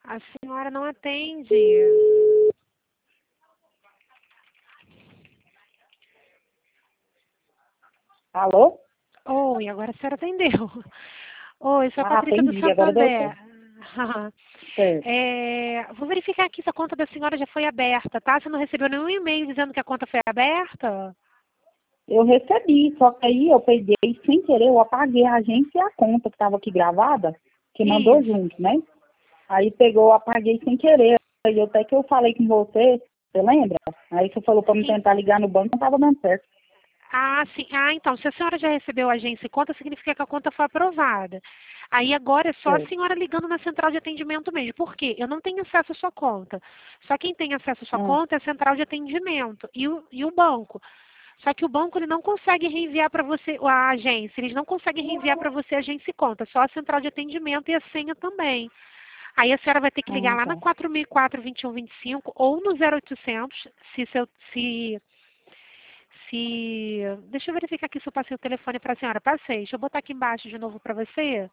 A senhora não atende. Alô? Oi, agora a senhora atendeu. Oi, sou a Ah, Patrícia do atendi, agora deu Santander. certo. Certo. Vou verificar aqui se a conta da senhora já foi aberta, tá? Você não recebeu nenhum e-mail dizendo que a conta foi aberta? Eu recebi, só que aí eu peguei sem querer, eu apaguei a agência e a conta que estava aqui gravada, que mandou Isso. junto, né? Aí pegou, eu apaguei sem querer. Aí até que eu falei com você lembra? Aí você falou para me Sim. tentar ligar no banco, não estava dando certo. Ah, sim. Ah, então, se a senhora já recebeu a agência e conta, significa que a conta foi aprovada. Aí agora é só a Certo. senhora ligando na central de atendimento mesmo. Por quê? Eu não tenho acesso à sua conta. Só quem tem acesso à sua Ah, conta é a central de atendimento e o banco. Só que o banco ele não consegue reenviar para você, a agência, eles não conseguem reenviar para você a agência e conta, só a central de atendimento e a senha também. Aí a senhora vai ter que ligar lá na tá. 4004-2125 ou no 0800, deixa eu verificar aqui se eu passei o telefone para a senhora. Passei. Deixa eu botar aqui embaixo de novo para você.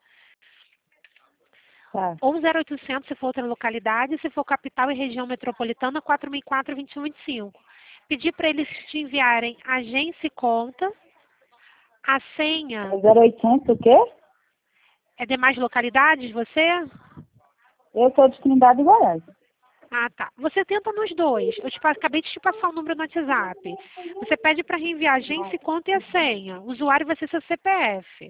Tá. Ou 0800 se for outra localidade, se for capital e região metropolitana, 4004-2125. Pedir para eles te enviarem agência e conta, a senha. É 0800 o quê? É demais localidades você? Eu sou de Trindade, Goiás. Ah, tá. Você tenta nos dois. Acabei de te passar o número no WhatsApp. Você pede para reenviar a agência e conta e a senha. O usuário vai ser seu CPF.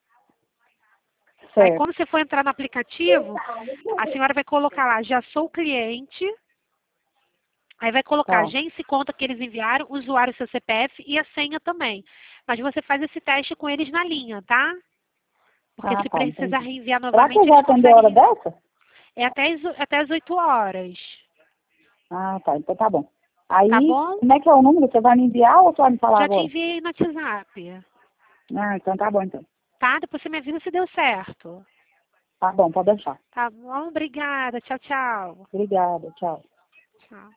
Aí Certo. quando você for entrar no aplicativo, a senhora vai colocar lá, já sou cliente. Aí vai colocar Tá. agência e conta que eles enviaram, o usuário, seu CPF e a senha também. Mas você faz esse teste com eles na linha, tá? Porque Ah, se tá, precisar entendi. reenviar Será que eu novamente, vou eles atender a hora conseguem. dessa? É até as 8 horas. Ah, tá, então tá bom. Tá Aí, bom? como é que é o número? Você vai me enviar ou você vai me falar Já te agora? enviei no WhatsApp. Ah, então tá bom, então. Tá? Depois você me avisa se deu certo. Tá bom, pode deixar. Tá bom? Obrigada. Tchau, tchau. Obrigada, tchau. Tchau.